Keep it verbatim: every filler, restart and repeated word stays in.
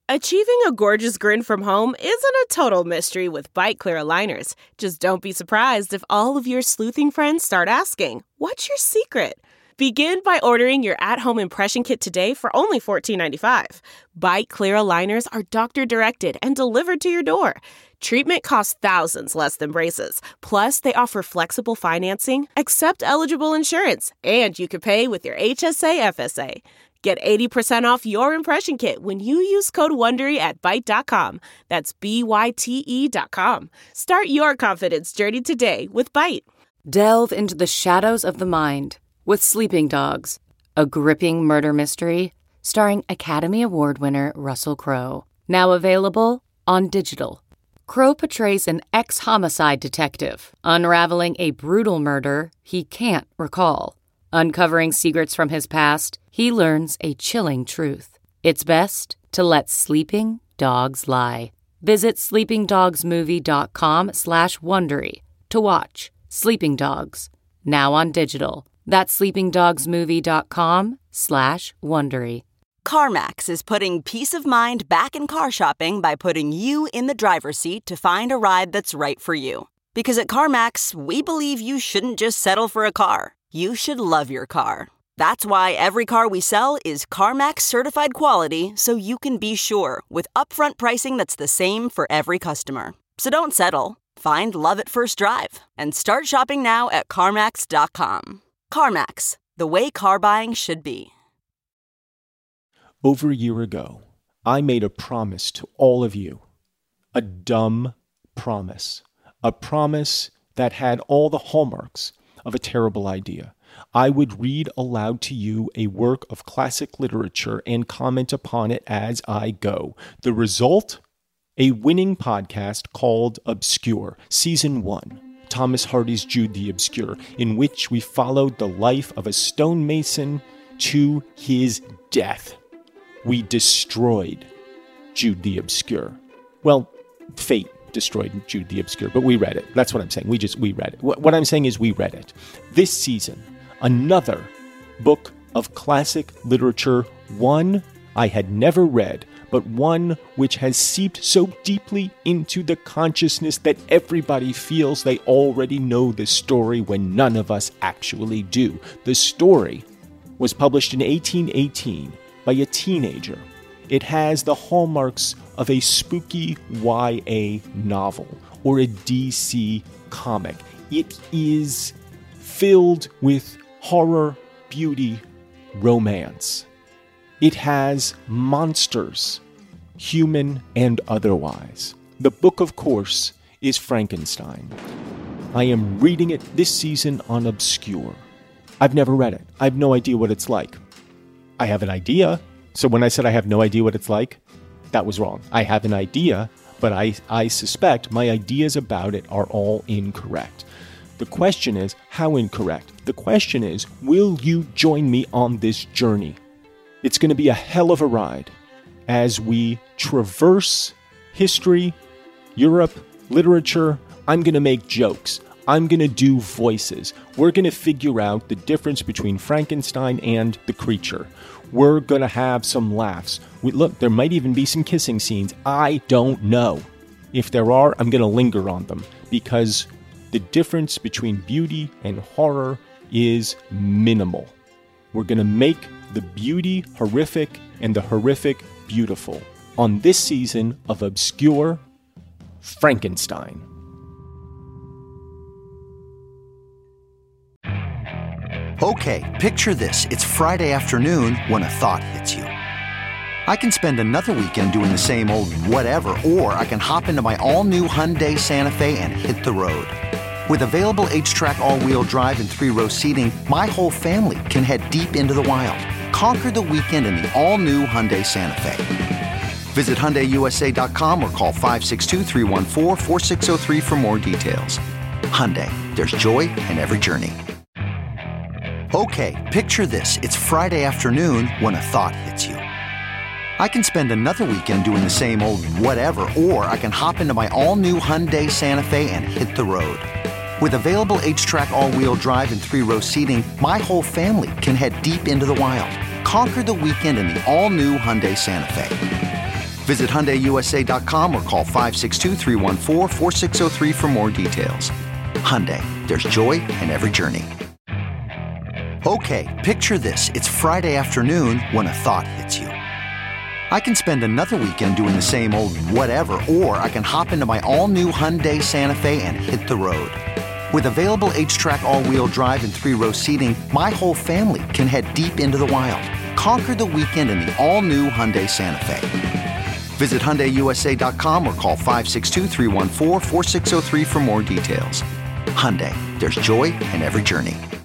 Achieving a gorgeous grin from home isn't a total mystery with Byte Clear aligners. Just don't be surprised if all of your sleuthing friends start asking, "What's your secret?" Begin by ordering your at-home impression kit today for only fourteen ninety-five. Byte Clear aligners are doctor-directed and delivered to your door. Treatment costs thousands less than braces. Plus, they offer flexible financing, accept eligible insurance, and you can pay with your H S A F S A. Get eighty percent off your impression kit when you use code WONDERY at byte dot com. That's B Y T E dot com. Start your confidence journey today with Byte. Delve into the shadows of the mind with Sleeping Dogs, a gripping murder mystery starring Academy Award winner Russell Crowe. Now available on digital. Crowe portrays an ex-homicide detective unraveling a brutal murder he can't recall. Uncovering secrets from his past, he learns a chilling truth. It's best to let sleeping dogs lie. Visit sleepingdogsmovie.com slash Wondery to watch Sleeping Dogs, now on digital. That's sleepingdogsmovie.com slash Wondery. CarMax is putting peace of mind back in car shopping by putting you in the driver's seat to find a ride that's right for you. Because at CarMax, we believe you shouldn't just settle for a car. You should love your car. That's why every car we sell is CarMax certified quality, so you can be sure with upfront pricing that's the same for every customer. So don't settle. Find love at first drive and start shopping now at CarMax dot com. CarMax, the way car buying should be. Over a year ago, I made a promise to all of you. A dumb promise. A promise that had all the hallmarks of a terrible idea. I would read aloud to you a work of classic literature and comment upon it as I go. The result? A winning podcast called Obscure, Season one, Thomas Hardy's Jude the Obscure, in which we followed the life of a stonemason to his death. We destroyed Jude the Obscure. Well, fate destroyed Jude the Obscure, but we read it. That's what I'm saying. We just, we read it. What I'm saying is we read it. This season, another book of classic literature, one I had never read, but one which has seeped so deeply into the consciousness that everybody feels they already know the story when none of us actually do. The story was published in eighteen eighteen by a teenager. It has the hallmarks of a spooky Y A novel or a D C comic. It is filled with horror, beauty, romance. It has monsters, human and otherwise. The book, of course, is Frankenstein. I am reading it this season on Obscure. I've never read it. I have no idea what it's like. I have an idea. So when I said I have no idea what it's like, that was wrong. I have an idea, but I, I suspect my ideas about it are all incorrect. The question is, how incorrect? The question is, will you join me on this journey? It's going to be a hell of a ride as we traverse history, Europe, literature. I'm going to make jokes. I'm going to do voices. We're going to figure out the difference between Frankenstein and the creature. We're going to have some laughs. We, look, there might even be some kissing scenes. I don't know. If there are, I'm going to linger on them because the difference between beauty and horror is minimal. We're going to make the beauty horrific and the horrific beautiful on this season of Obscure Frankenstein. Okay, picture this. It's Friday afternoon when a thought hits you. I can spend another weekend doing the same old whatever, or I can hop into my all-new Hyundai Santa Fe and hit the road. With available H-Track all-wheel drive and three-row seating, my whole family can head deep into the wild. Conquer the weekend in the all-new Hyundai Santa Fe. Visit Hyundai U S A dot com or call five six two, three one four, four six zero three for more details. Hyundai, there's joy in every journey. Okay, picture this. It's Friday afternoon when a thought hits you. I can spend another weekend doing the same old whatever, or I can hop into my all-new Hyundai Santa Fe and hit the road. With available H-Track all-wheel drive and three-row seating, my whole family can head deep into the wild. Conquer the weekend in the all-new Hyundai Santa Fe. Visit Hyundai U S A dot com or call five six two, three one four, four six zero three for more details. Hyundai, there's joy in every journey. Okay, picture this. It's Friday afternoon when a thought hits you. I can spend another weekend doing the same old whatever, or I can hop into my all-new Hyundai Santa Fe and hit the road. With available H-Track all-wheel drive and three-row seating, my whole family can head deep into the wild. Conquer the weekend in the all-new Hyundai Santa Fe. Visit Hyundai U S A dot com or call five six two, three one four, four six zero three for more details. Hyundai, there's joy in every journey.